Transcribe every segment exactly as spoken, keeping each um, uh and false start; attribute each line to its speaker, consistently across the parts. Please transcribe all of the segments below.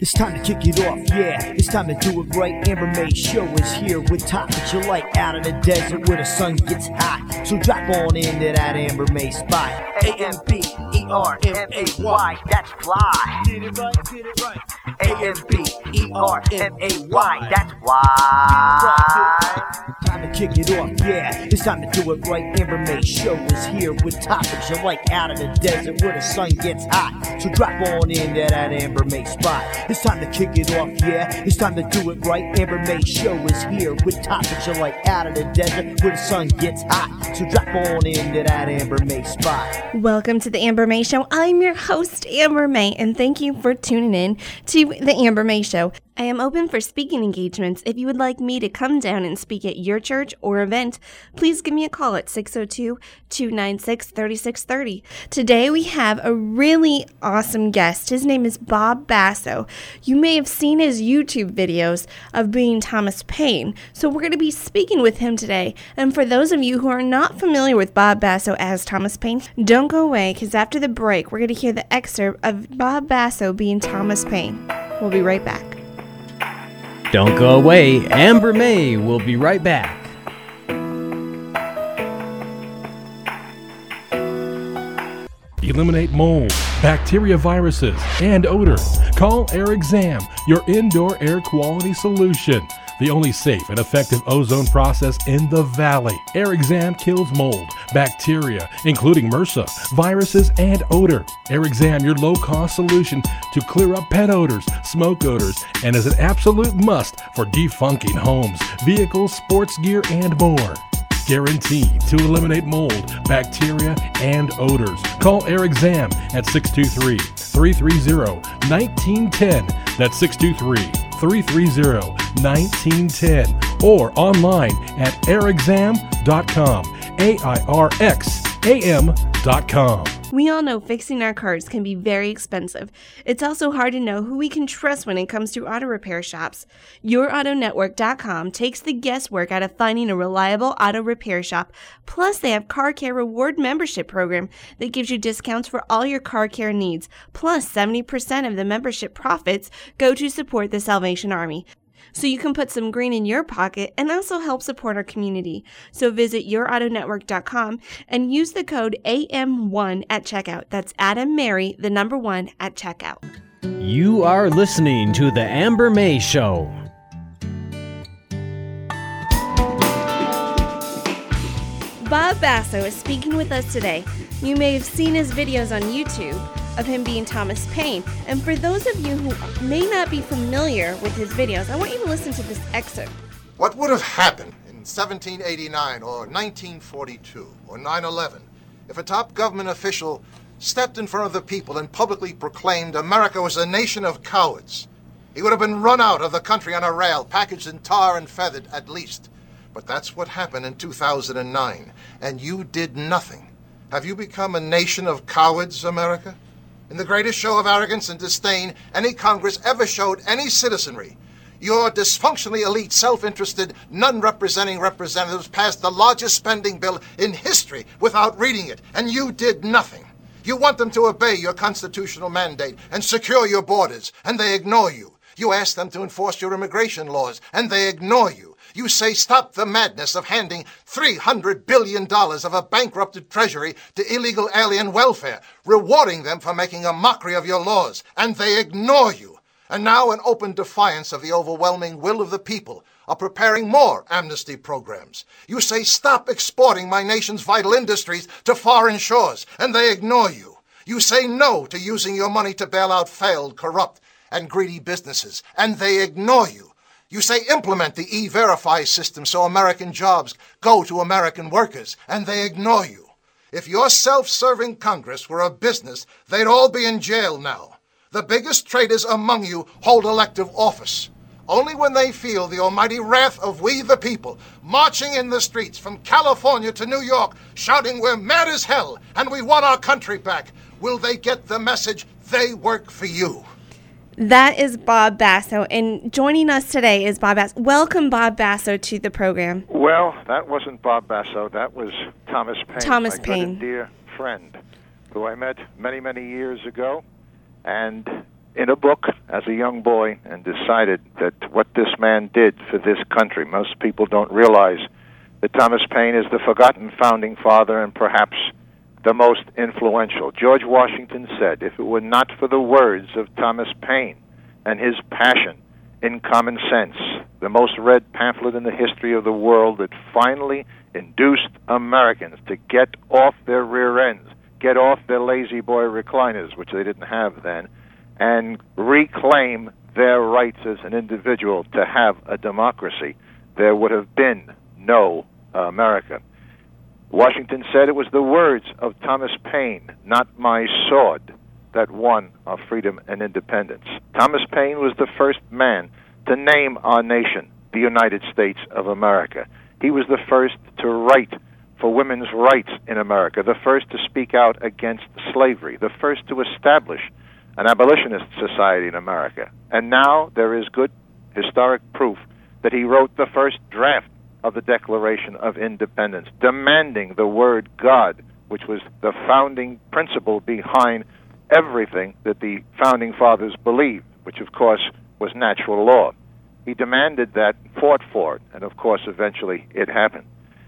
Speaker 1: It's time to kick it off, yeah. It's time to do it right. Amber May Show is here with topics you like out in the desert where the sun gets hot. So drop on into that Amber May spot. A M B E R M A Y, that's fly. Get it right, get it right. A M B E R M A Y, that's why. Time to kick it off, yeah. It's time to do it right. Amber May Show is here with topics you like out in the desert where the sun gets hot. So drop on into that Amber May spot. It's time to kick it off, yeah. It's time to do it right. Amber May Show is here with topics you like out in the desert where the sun gets hot. So drop on into that Amber May spot.
Speaker 2: Welcome to the Amber May Show. I'm your host, Amber May, and thank you for tuning in to the Amber May Show. I am open for speaking engagements. If you would like me to come down and speak at your church or event, please give me a call at six oh two, two nine six, three six three oh. Today we have a really awesome guest. His name is Bob Basso. You may have seen his YouTube videos of being Thomas Paine, so we're going to be speaking with him today. And for those of you who are not familiar with Bob Basso as Thomas Paine, don't go away, because after the break, we're going to hear the excerpt of Bob Basso being Thomas Paine. We'll be right back.
Speaker 3: Don't go away. Amber May will be right back.
Speaker 4: Eliminate mold, bacteria, viruses, and odor. Call Air Exam, your indoor air quality solution. The only safe and effective ozone process in the valley. Air Exam kills mold, bacteria, including MRSA, viruses, and odor. Air Exam, your low-cost solution to clear up pet odors, smoke odors, and is an absolute must for defunking homes, vehicles, sports gear, and more. Guaranteed to eliminate mold, bacteria, and odors. Call Air Exam at six two three, three three zero, one nine one zero. That's six two three, three three zero, one nine one zero. Or online at air exam dot com. A I R X A M dot com.
Speaker 2: We all know fixing our cars can be very expensive. It's also hard to know who we can trust when it comes to auto repair shops. your auto network dot com takes the guesswork out of finding a reliable auto repair shop. Plus, they have Car Care Reward membership program that gives you discounts for all your car care needs. Plus, seventy percent of the membership profits go to support the Salvation Army. So you can put some green in your pocket and also help support our community. So visit your auto network dot com and use the code A M one at checkout. That's Adam Mary, the number one at checkout.
Speaker 3: You are listening to the Amber May Show.
Speaker 2: Bob Basso is speaking with us today. You may have seen his videos on YouTube of him being Thomas Paine. And for those of you who may not be familiar with his videos, I want you to listen to this excerpt.
Speaker 5: What would have happened in seventeen eighty-nine or nineteen forty-two or nine eleven if a top government official stepped in front of the people and publicly proclaimed America was a nation of cowards? He would have been run out of the country on a rail, packaged in tar and feathered at least. But that's what happened in two thousand nine, and you did nothing. Have you become a nation of cowards, America? In the greatest show of arrogance and disdain any Congress ever showed any citizenry, your dysfunctionally elite, self-interested, none-representing representatives passed the largest spending bill in history without reading it, and you did nothing. You want them to obey your constitutional mandate and secure your borders, and they ignore you. You ask them to enforce your immigration laws, and they ignore you. You say stop the madness of handing three hundred billion dollars of a bankrupted treasury to illegal alien welfare, rewarding them for making a mockery of your laws, and they ignore you. And now, in open defiance of the overwhelming will of the people, are preparing more amnesty programs. You say stop exporting my nation's vital industries to foreign shores, and they ignore you. You say no to using your money to bail out failed, corrupt, and greedy businesses, and they ignore you. You say implement the E-Verify system so American jobs go to American workers, and they ignore you. If your self-serving Congress were a business, they'd all be in jail now. The biggest traitors among you hold elective office. Only when they feel the almighty wrath of we the people, marching in the streets from California to New York, shouting we're mad as hell and we want our country back, will they get the message they work for you.
Speaker 2: That is Bob Basso, and joining us today is Bob Basso. Welcome, Bob Basso, to the program.
Speaker 6: Well, that wasn't Bob Basso. That was Thomas Paine,
Speaker 2: Thomas
Speaker 6: my
Speaker 2: Paine.
Speaker 6: good and dear friend, who I met many, many years ago. And in a book as a young boy and decided that what this man did for this country, most people don't realize that Thomas Paine is the forgotten founding father and perhaps the most influential. George Washington said, if it were not for the words of Thomas Paine and his passion in Common Sense, the most read pamphlet in the history of the world that finally induced Americans to get off their rear ends, get off their lazy boy recliners, which they didn't have then, and reclaim their rights as an individual to have a democracy, there would have been no uh, America. Washington said it was the words of Thomas Paine, not my sword, that won our freedom and independence. Thomas Paine was the first man to name our nation the United States of America. He was the first to write for women's rights in America, the first to speak out against slavery, the first to establish an abolitionist society in America. And now there is good historic proof that he wrote the first draft of the Declaration of Independence, demanding the word God, which was the founding principle behind everything that the founding fathers believed, which of course was natural law. He demanded that, fought for it, and of course eventually it happened.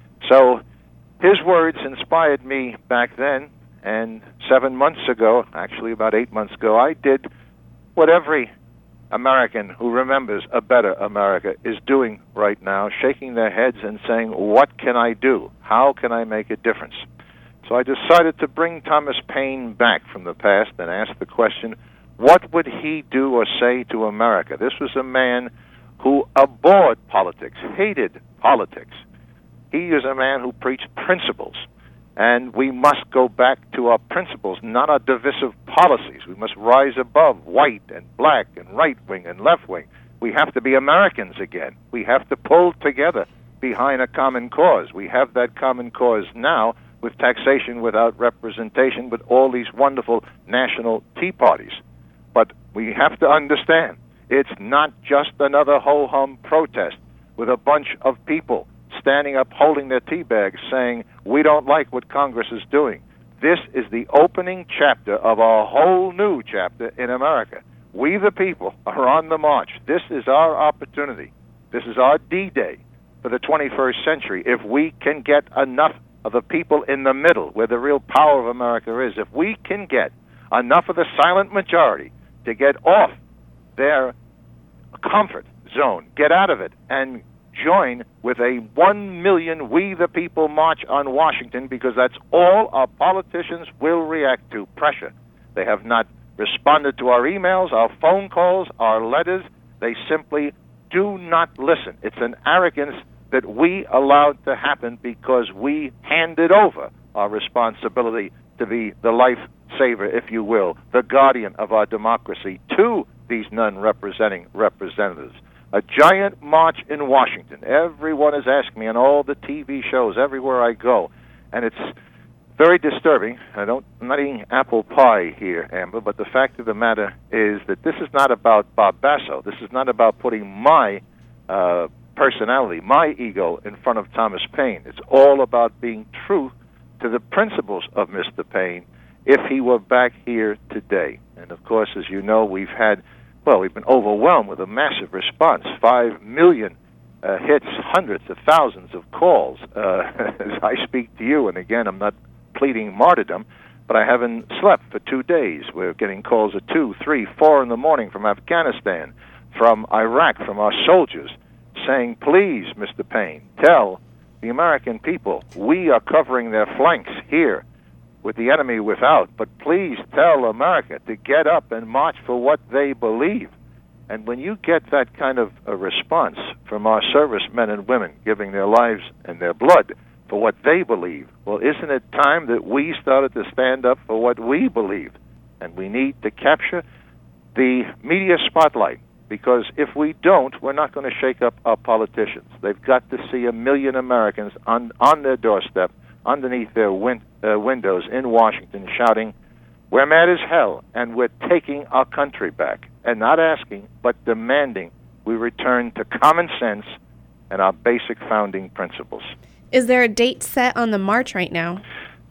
Speaker 6: So his words inspired me back then, and seven months ago, actually about eight months ago, I did what every American who remembers a better America is doing right now, shaking their heads and saying, what can I do? How can I make a difference? So I decided to bring Thomas Paine back from the past and ask the question, what would he do or say to America? This was a man who abhorred politics, hated politics. He is a man who preached principles, and we must go back to our principles, not our divisive policies. We must rise above white and black and right wing and left wing. We have to be Americans again. We have to pull together behind a common cause. We have that common cause now with taxation without representation, with all these wonderful national tea parties. But we have to understand, it's not just another ho-hum protest with a bunch of people standing up holding their tea bags saying, we don't like what Congress is doing. This is the opening chapter of a whole new chapter in America. We the people are on the march. This is our opportunity. This is our D-Day for the twenty-first century. If we can get enough of the people in the middle, where the real power of America is, if we can get enough of the silent majority to get off their comfort zone, get out of it, and join with a one million We the People march on Washington, because that's all our politicians will react to, pressure. They have not responded to our emails, our phone calls, our letters. They simply do not listen. It's an arrogance that we allowed to happen because we handed over our responsibility to be the lifesaver, if you will, the guardian of our democracy, to these non-representing representatives. A giant march in Washington. Everyone is asking me on all the T V shows, everywhere I go. And it's very disturbing. I don't, I'm not eating apple pie here, Amber, but the fact of the matter is that this is not about Bob Basso. This is not about putting my uh, personality, my ego, in front of Thomas Paine. It's all about being true to the principles of Mister Paine if he were back here today. And, of course, as you know, we've had Well, we've been overwhelmed with a massive response. Five million uh, hits, hundreds of thousands of calls. Uh, as I speak to you, and again, I'm not pleading martyrdom, but I haven't slept for two days. We're getting calls at two, three, four in the morning from Afghanistan, from Iraq, from our soldiers, saying, please, Mister Paine, tell the American people we are covering their flanks here with the enemy without, but please tell America to get up and march for what they believe. And when you get that kind of a response from our servicemen and women giving their lives and their blood for what they believe, well, isn't it time that we started to stand up for what we believe? And we need to capture the media spotlight, because if we don't, we're not going to shake up our politicians. They've got to see a million Americans on, on their doorstep, underneath their win- uh, windows in Washington, shouting, we're mad as hell, and we're taking our country back. And not asking, but demanding we return to common sense and our basic founding principles.
Speaker 2: Is there a date set on the march right now?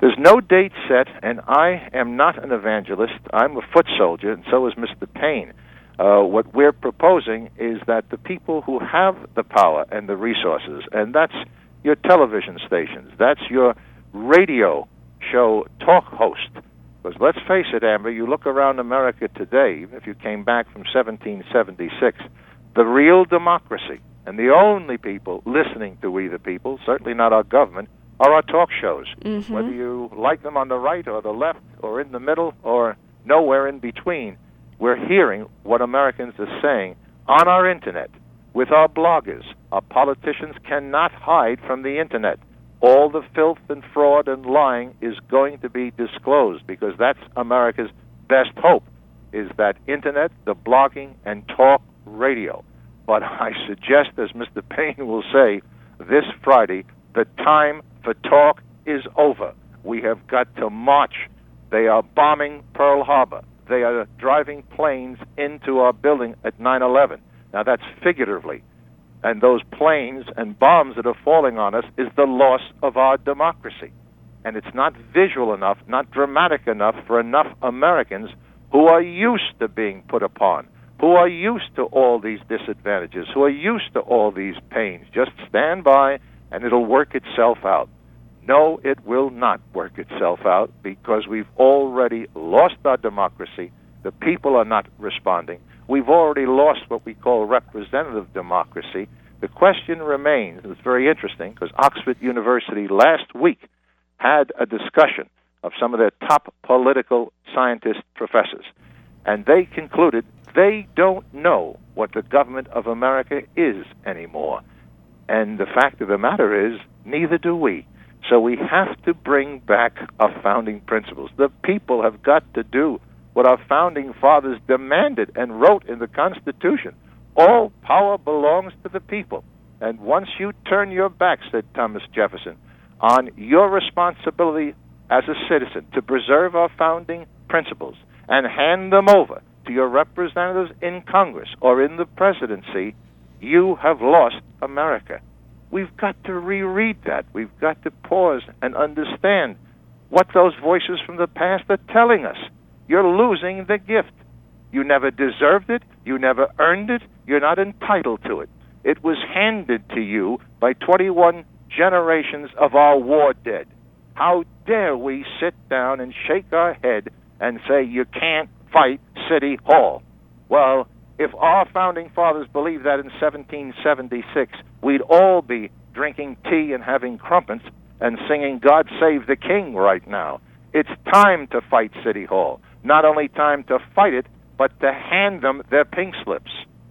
Speaker 6: There's no date set, and I am not an evangelist. I'm a foot soldier, and so is Mister Payne. Uh, what we're proposing is that the people who have the power and the resources, and that's your television stations, that's your radio show talk host. Because let's face it, Amber, you look around America today, even if you came back from seventeen seventy-six, the real democracy, and the only people listening to we the people, certainly not our government, are our talk shows. Mm-hmm. Whether you like them on the right or the left or in the middle or nowhere in between, we're hearing what Americans are saying on our Internet, with our bloggers. Our politicians cannot hide from the Internet. All the filth and fraud and lying is going to be disclosed, because that's America's best hope, is that Internet, the blogging, and talk radio. But I suggest, as Mister Payne will say, this Friday, the time for talk is over. We have got to march. They are bombing Pearl Harbor. They are driving planes into our building at nine eleven. Now, that's figuratively. And those planes and bombs that are falling on us is the loss of our democracy. And it's not visual enough, not dramatic enough for enough Americans who are used to being put upon, who are used to all these disadvantages, who are used to all these pains. Just stand by and it'll work itself out. No, it will not work itself out, because we've already lost our democracy. The people are not responding. We've already lost what we call representative democracy. The question remains, and it's very interesting, because Oxford University last week had a discussion of some of their top political scientist professors, and they concluded they don't know what the government of America is anymore. And the fact of the matter is, neither do we. So we have to bring back our founding principles. The people have got to do what our founding fathers demanded and wrote in the Constitution. All power belongs to the people. And once you turn your back, said Thomas Jefferson, on your responsibility as a citizen to preserve our founding principles and hand them over to your representatives in Congress or in the presidency, you have lost America. We've got to reread that. We've got to pause and understand what those voices from the past are telling us. You're losing the gift. You never deserved it. You never earned it. You're not entitled to it. It was handed to you by twenty-one generations of our war dead. How dare we sit down and shake our head and say you can't fight City Hall? Well, if our founding fathers believed that in seventeen seventy-six, we'd all be drinking tea and having crumpets and singing God Save the King right now. It's time to fight City Hall. Not only time to fight it, but to hand them their pink slips.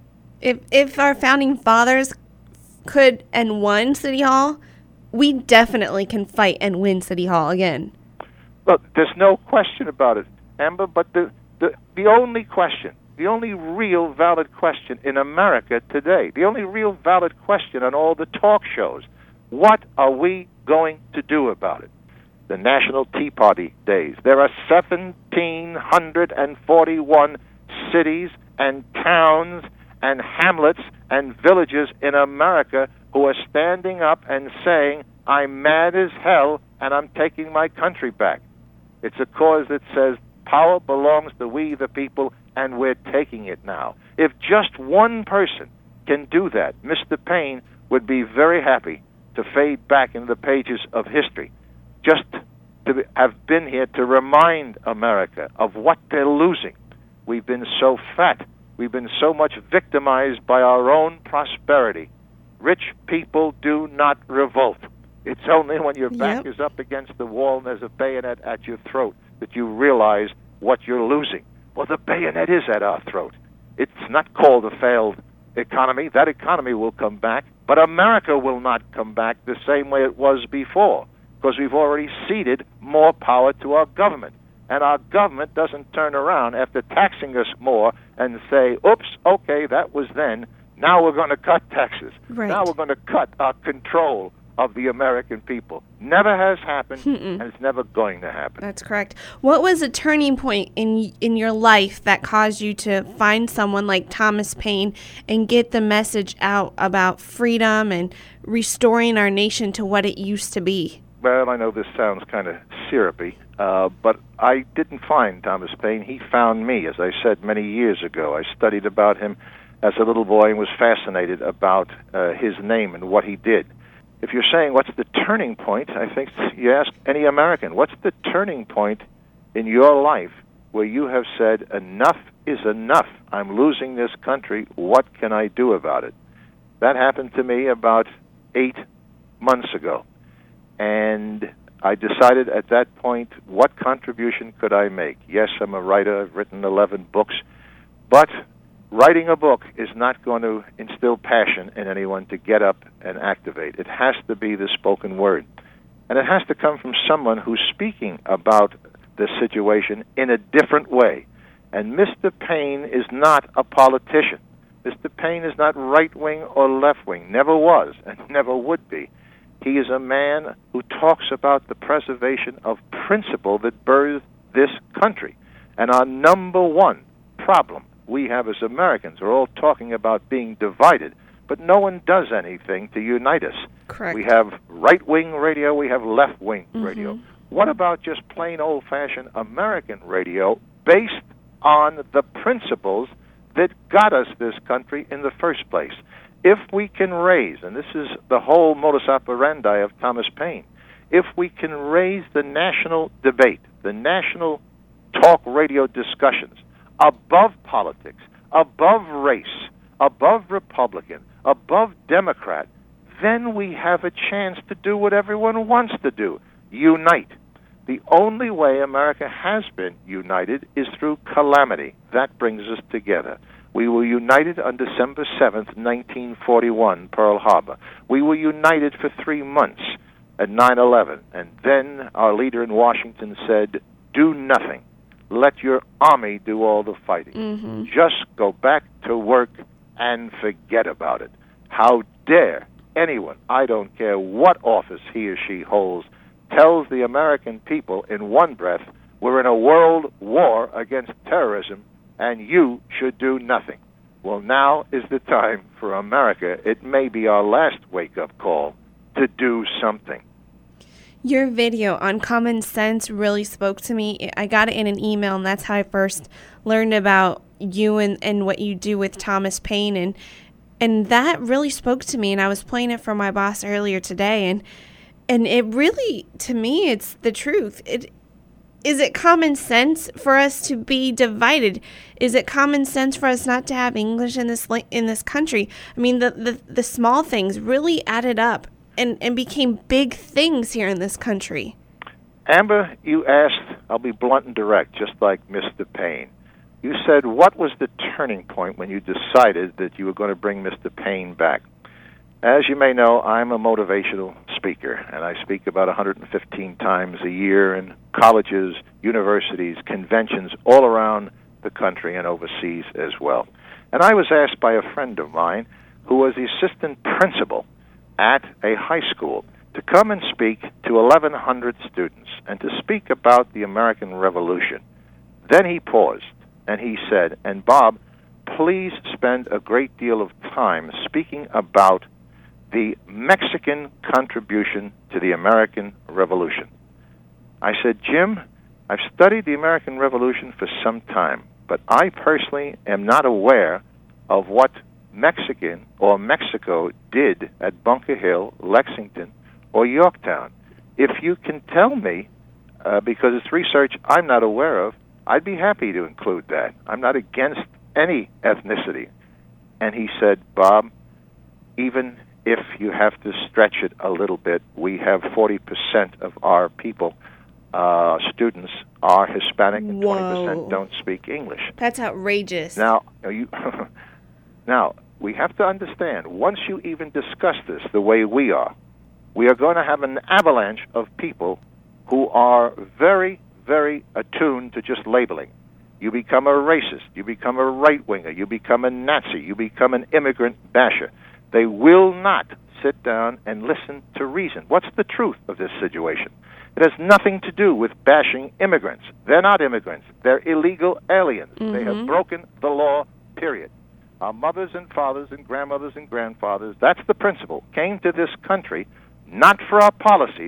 Speaker 2: If if our founding fathers could and won City Hall, we definitely can fight and win City Hall again.
Speaker 6: Look, there's no question about it, Amber, but the, the, the only question, the only real valid question in America today, the only real valid question on all the talk shows, what are we going to do about it? The National Tea Party days. There are one thousand seven hundred forty-one cities and towns and hamlets and villages in America who are standing up and saying, I'm mad as hell and I'm taking my country back. It's a cause that says power belongs to we the people, and we're taking it now. If just one person can do that, Mister Payne would be very happy to fade back into the pages of history, just to have been here to remind America of what they're losing. We've been so fat. We've been so much victimized by our own prosperity. Rich people do not revolt. It's only when your back
Speaker 2: Yep.
Speaker 6: is up against the wall and there's a bayonet at your throat that you realize what you're losing. Well, the bayonet is at our throat. It's not called a failed economy. That economy will come back, but America will not come back the same way it was before, because we've already ceded more power to our government. And our government doesn't turn around after taxing us more and say, oops, okay, that was then. Now we're going to cut taxes.
Speaker 2: Right.
Speaker 6: Now we're going to cut our control of the American people. Never has happened,
Speaker 2: Mm-mm.
Speaker 6: and it's never going to happen.
Speaker 2: That's correct. What was a turning point in in your life that caused you to find someone like Thomas Paine and get the message out about freedom and restoring our nation to what it used to be?
Speaker 6: well, I know this sounds kind of syrupy, uh, but I didn't find Thomas Paine. He found me, as I said many years ago. I studied about him as a little boy and was fascinated about uh, his name and what he did. If you're saying what's the turning point, I think you ask any American, what's the turning point in your life where you have said, enough is enough. I'm losing this country. What can I do about it? That happened to me about eight months ago. And I decided at that point, what contribution could I make? Yes, I'm a writer. I've written eleven books. But writing a book is not going to instill passion in anyone to get up and activate. It has to be the spoken word. And it has to come from someone who's speaking about the situation in a different way. And Mister Paine is not a politician. Mister Paine is not right-wing or left-wing, never was and never would be. He is a man who talks about the preservation of principle that birthed this country. And our number one problem we have as Americans are all talking about being divided, but no one does anything to unite us.
Speaker 2: Correct.
Speaker 6: We have right-wing radio, we have left-wing
Speaker 2: mm-hmm.
Speaker 6: radio. What about just plain old-fashioned American radio based on the principles that got us this country in the first place? If we can raise, and this is the whole modus operandi of Thomas Paine, if we can raise the national debate, the national talk radio discussions, above politics, above race, above Republican, above Democrat, then we have a chance to do what everyone wants to do, unite. The only way America has been united is through calamity. That brings us together. We were united on December seventh, nineteen forty-one, Pearl Harbor. We were united for three months at nine eleven, and then our leader in Washington said, do nothing. Let your army do all the fighting.
Speaker 2: Mm-hmm.
Speaker 6: Just go back to work and forget about it. How dare anyone, I don't care what office he or she holds, tells the American people in one breath, we're in a world war against terrorism, and you should do nothing. Well, now is the time for America. It may be our last wake-up call to do something.
Speaker 2: Your video on common sense really spoke to me. I got it in an email, and that's how I first learned about you and, and what you do with Thomas Paine. And and that really spoke to me, and I was playing it for my boss earlier today. And and it really, to me, it's the truth. It Is it common sense for us to be divided? Is it common sense for us not to have English in this in this country? I mean, the, the, the small things really added up and, and became big things here in this country.
Speaker 6: Amber, you asked, I'll be blunt and direct, just like Mister Paine. You said, what was the turning point when you decided that you were going to bring Mister Paine back? As you may know, I'm a motivational speaker, and I speak about one hundred fifteen times a year in colleges, universities, conventions all around the country and overseas as well. And I was asked by a friend of mine who was the assistant principal at a high school to come and speak to eleven hundred students and to speak about the American Revolution. Then he paused, and he said, and Bob, please spend a great deal of time speaking about the Mexican contribution to the American Revolution. I said, Jim, I've studied the American Revolution for some time, but I personally am not aware of what Mexican or Mexico did at Bunker Hill, Lexington, or Yorktown. If you can tell me, uh, because it's research I'm not aware of, I'd be happy to include that. I'm not against any ethnicity. And he said, Bob, even if you have to stretch it a little bit, we have forty percent of our people, uh, students, are Hispanic, and
Speaker 2: Whoa.
Speaker 6: twenty percent don't speak English.
Speaker 2: That's outrageous.
Speaker 6: Now, you, now, we have to understand, once you even discuss this the way we are, we are going to have an avalanche of people who are very, very attuned to just labeling. You become a racist, you become a right-winger, you become a Nazi, you become an immigrant basher. They will not sit down and listen to reason. What's the truth of this situation? It has nothing to do with bashing immigrants. They're not immigrants. They're illegal aliens. Mm-hmm. They have broken the law, period. Our mothers and fathers and grandmothers and grandfathers, that's the principle, came to this country not for our policies,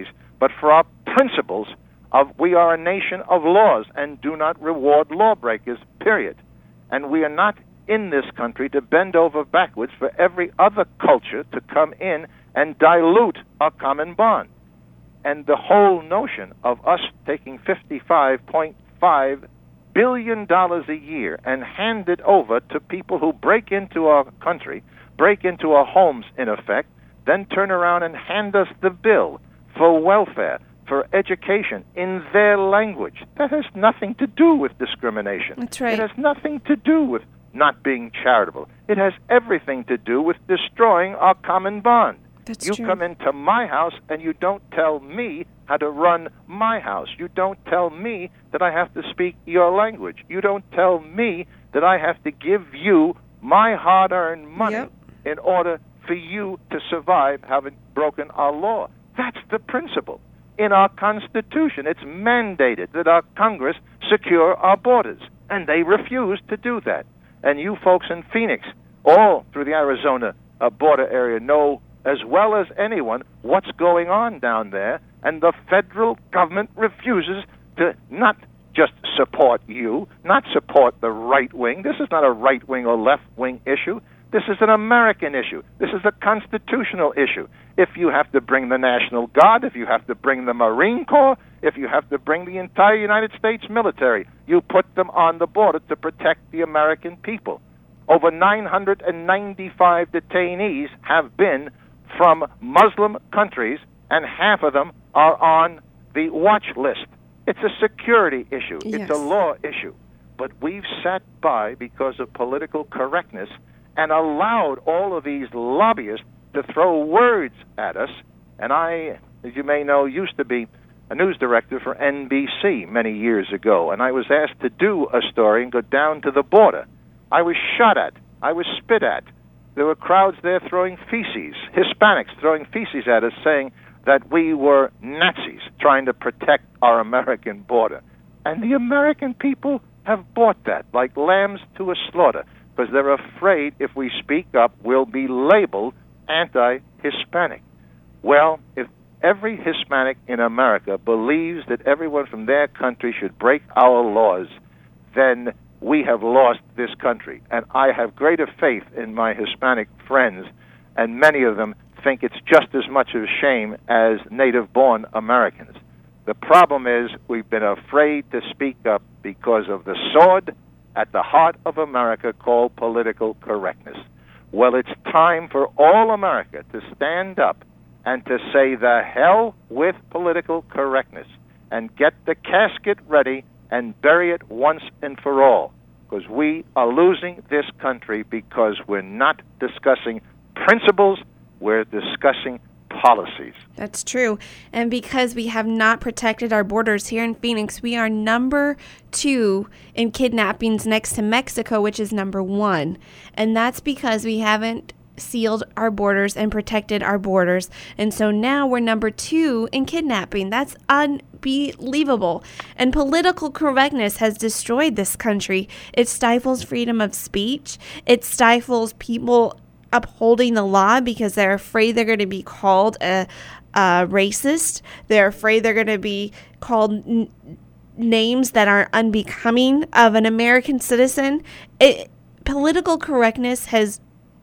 Speaker 6: but for our principles of we are a nation of laws and do not reward lawbreakers, period. And we are not in this country to bend over backwards for every other culture to come in and dilute our common bond. And the whole notion of us taking fifty-five point five billion dollars a year and hand it over to people who break into our country, break into our homes in effect, then turn around and hand us the bill for welfare, for education in their language. That has nothing to do with discrimination.
Speaker 2: That's right.
Speaker 6: It has nothing to do with not being charitable. It has everything to do with destroying our common bond.
Speaker 2: That's
Speaker 6: you
Speaker 2: true.
Speaker 6: come into my house and you don't tell me how to run my house. You don't tell me that I have to speak your language. You don't tell me that I have to give you my hard-earned money
Speaker 2: Yep.
Speaker 6: in order for you to survive having broken our law. That's the principle. In our Constitution, it's mandated that our Congress secure our borders, and they refuse to do that. And you folks in Phoenix, all through the Arizona uh, border area, know as well as anyone what's going on down there, and the federal government refuses to not just support you, not support the right wing. This is not a right wing or left wing issue. This is an American issue. This is a constitutional issue. If you have to bring the National Guard, if you have to bring the Marine Corps, if you have to bring the entire United States military, you put them on the border to protect the American people. Over nine hundred ninety-five detainees have been from Muslim countries, and half of them are on the watch list. It's a security issue.
Speaker 2: Yes.
Speaker 6: It's a law issue. But we've sat by because of political correctness and allowed all of these lobbyists to throw words at us. And I, as you may know, used to be a news director for N B C many years ago, and I was asked to do a story and go down to the border. I was shot at. I was spit at. There were crowds there throwing feces, Hispanics throwing feces at us, saying that we were Nazis trying to protect our American border. And the American people have bought that like lambs to a slaughter, because they're afraid if we speak up, we'll be labeled anti-Hispanic. Well, if every Hispanic in America believes that everyone from their country should break our laws, then we have lost this country. And I have greater faith in my Hispanic friends, and many of them think it's just as much of a shame as native-born Americans. The problem is we've been afraid to speak up because of the sword at the heart of America called political correctness. Well, it's time for all America to stand up and to say the hell with political correctness and get the casket ready and bury it once and for all, because we are losing this country because we're not discussing principles, we're discussing policies.
Speaker 2: That's true. And because we have not protected our borders here in Phoenix, we are number two in kidnappings next to Mexico, which is number one. And that's because we haven't sealed our borders and protected our borders. And so now we're number two in kidnapping. That's unbelievable. And political correctness has destroyed this country. It stifles freedom of speech. It stifles people upholding the law because they're afraid they're going to be called a, a racist. They're afraid they're going to be called n- names that are unbecoming of an American citizen. It, political correctness has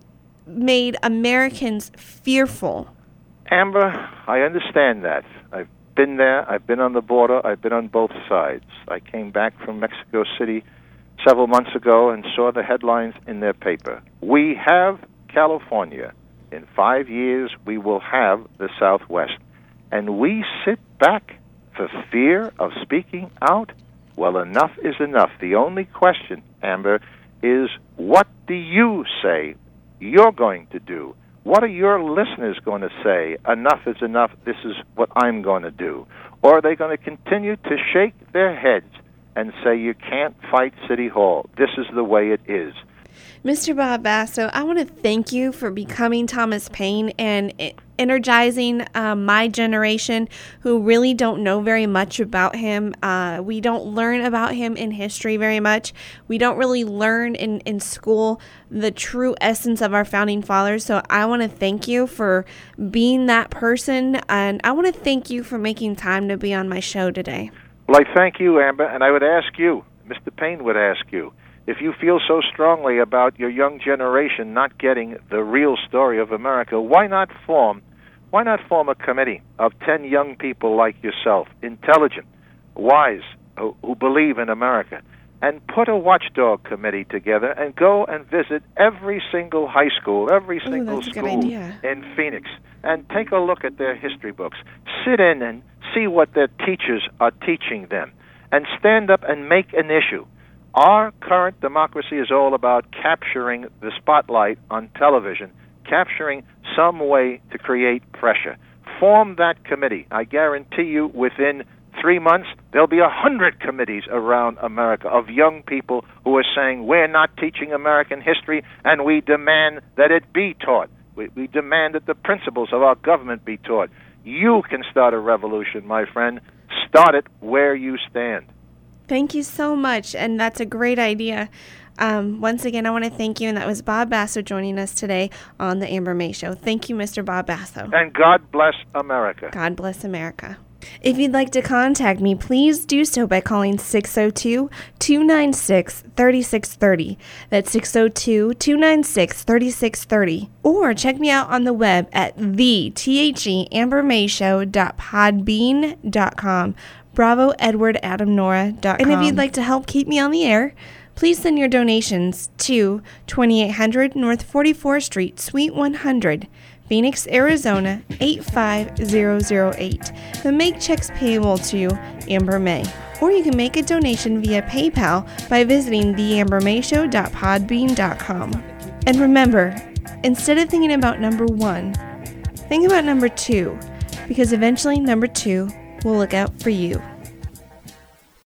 Speaker 2: made Americans fearful.
Speaker 6: Amber, I understand that. I've been there. I've been on the border. I've been on both sides. I came back from Mexico City several months ago and saw the headlines in their paper. We have California. In five years, we will have the Southwest. And we sit back for fear of speaking out? Well, enough is enough. The only question, Amber, is what do you say you're going to do? What are your listeners going to say? Enough is enough. This is what I'm going to do. Or are they going to continue to shake their heads and say you can't fight City Hall? This is the way it is.
Speaker 2: Mister Bob Basso, I want to thank you for becoming Thomas Paine and energizing uh, my generation who really don't know very much about him. Uh, we don't learn about him in history very much. We don't really learn in, in school the true essence of our founding fathers. So I want to thank you for being that person, and I want to thank you for making time to be on my show today.
Speaker 6: Well, I thank you, Amber, and I would ask you, Mister Paine would ask you, if you feel so strongly about your young generation not getting the real story of America, why not form, why not form a committee of ten young people like yourself, intelligent, wise, who, who believe in America, and put a watchdog committee together and go and visit every single high school, every single
Speaker 2: Ooh, that's a good
Speaker 6: school
Speaker 2: idea.
Speaker 6: in Phoenix, and take a look at their history books. Sit in and see what their teachers are teaching them, and stand up and make an issue. Our current democracy is all about capturing the spotlight on television, capturing some way to create pressure. Form that committee. I guarantee you within three months, there'll be a hundred committees around America of young people who are saying, we're not teaching American history, and we demand that it be taught. We, we demand that the principles of our government be taught. You can start a revolution, my friend. Start it where you stand.
Speaker 2: Thank you so much, and that's a great idea. Um, once again, I want to thank you, and that was Bob Basso joining us today on The Amber May Show. Thank you, Mister Bob Basso.
Speaker 6: And God bless America.
Speaker 2: God bless America. If you'd like to contact me, please do so by calling six oh two, two nine six, three six three oh. That's six oh two, two nine six, three six three oh. Or check me out on the web at the the amber may show dot podbean dot com. Bravo Edward Adam Nora dot com. And if you'd like to help keep me on the air, please send your donations to twenty-eight hundred North forty-fourth Street, Suite one hundred, Phoenix, Arizona eight five zero zero eight. Then make checks payable to Amber May. Or you can make a donation via PayPal by visiting the amber may show dot podbean dot com. And remember, instead of thinking about number one, think about number two, because eventually number two will look out for you.